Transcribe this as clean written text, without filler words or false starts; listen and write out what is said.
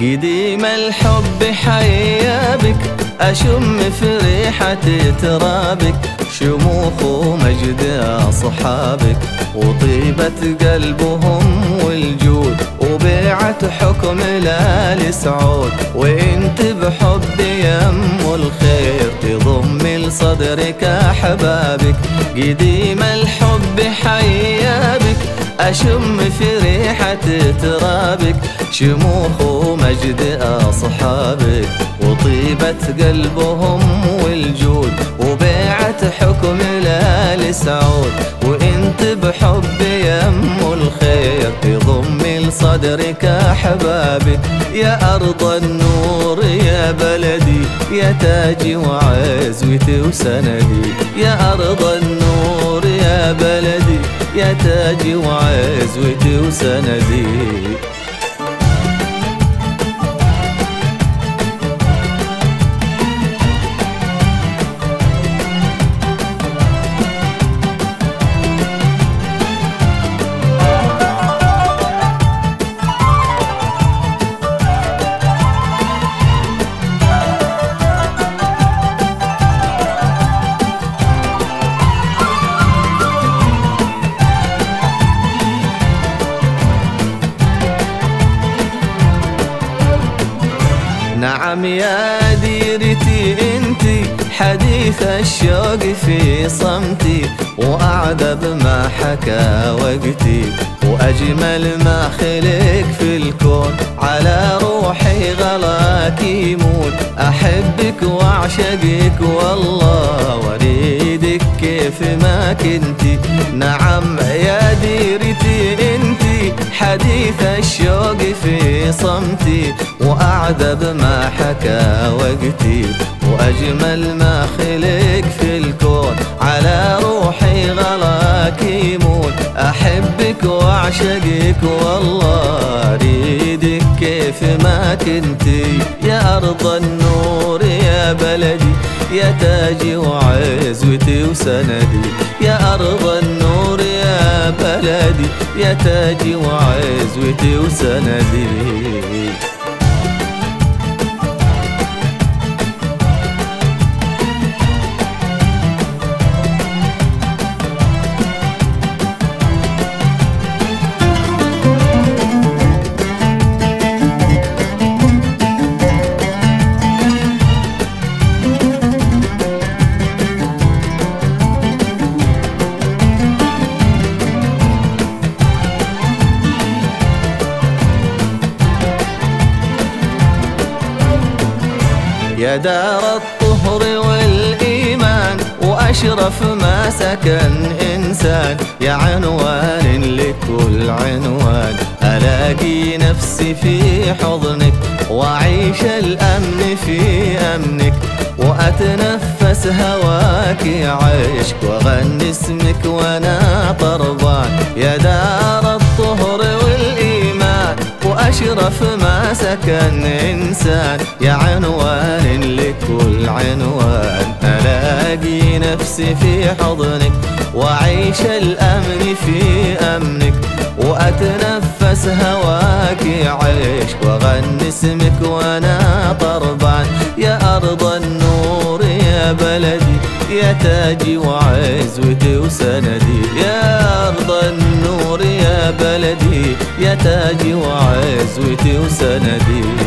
قديم الحب حيا بك، أشم في ريحة ترابك شموخ ومجد أصحابك، وطيبة قلبهم والجود، وبيعة حكم الآل سعود. وانت بحبي يم الخير تضم لصدرك أحبابك. قديم الحب حيا بك، أشم في ريحة ترابك شموخ ومجد أصحابك، وطيبة قلبهم والجود، وبيعة حكم الآل سعود. وانت بحبي يم الخير تضم لصدرك أحبابك. يا أرض النور يا بلدي، يا تاجي وعزوتي وسندي. يا أرض النور يا بلدي، يا تاجي وعزوتي وسندي. نعم يا ديرتي انتي حديث الشوق في صمتي، وأعذب ما حكى وقتي، وأجمل ما خلق في الكون. على روحي غلاك يموت، أحبك وأعشقك والله وأريدك كيف ما كنتي. نعم يا ديرتي انتي حديث الشوق في صمتي، وأعذب ما حكى وقتي، وأجمل ما خلق في الكون. على روحي غلاك يموت، أحبك وأعشقك والله أريدك كيف ما كنتي. يا أرض النور يا بلدي، يا تاجي وعزوتي وسندي. يا أرض النور يا بلدي، يا تاجي وعزوتي وسندي. يا دار الطهر والإيمان، وأشرف ما سكن إنسان، يا عنوان لكل عنوان. ألاقي نفسي في حضنك، وأعيش الأمن في أمنك، وأتنفس هواك عشق، وأغني اسمك وأنا طربان. يا دار الطهر والإيمان، وأشرف ما سكن إنسان، يا عنوان لكل عنوان. ألاقي نفسي في حضنك، وأعيش الأمن في أمنك، وأتنفس هواك عشق، وأغني اسمك وأنا طربان. يا أرض النور يا بلدي، يا تاجي وعزوتي وسندي. يا أرض النور يا بلدي، يا تاجي وعزوتي وسندي.